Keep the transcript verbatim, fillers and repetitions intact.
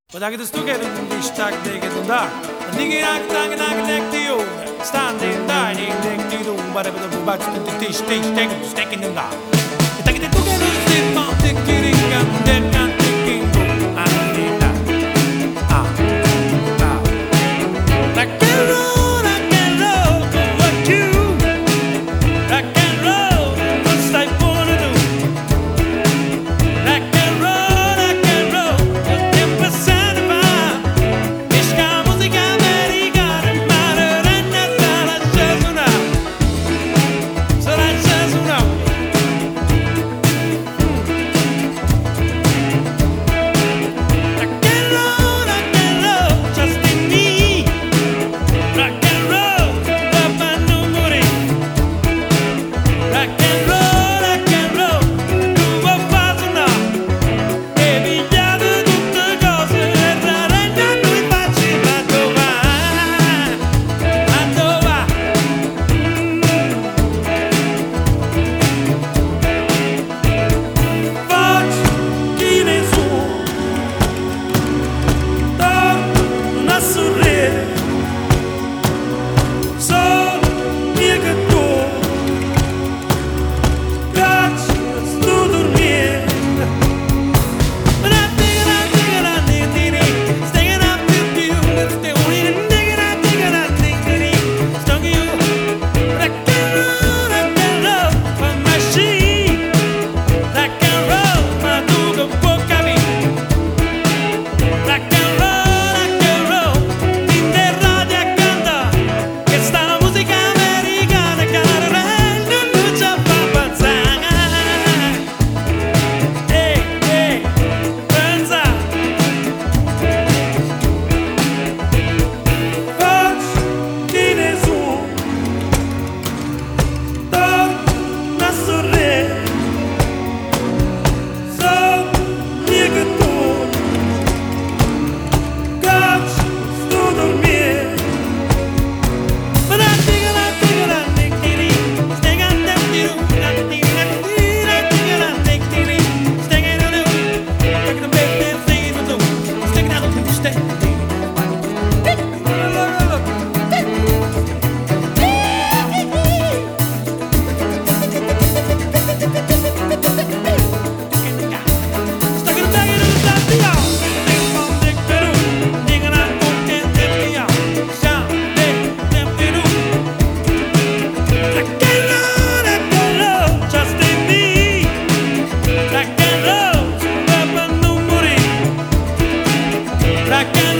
But I get the stuck at the stack, they get the dark. A nigga, I can knock neck to you. Standing there, they neck to you. But I put the bats to the dish, dish, take them, sticking in there. If I get the stuck at the stick, I'm taking it, I'm dead, I'm taking it. I'm in that. Ah, ah. I can roll, I can roll, what you. I can roll, what's I wanna do. I can roll, I can roll, just ten percent. I can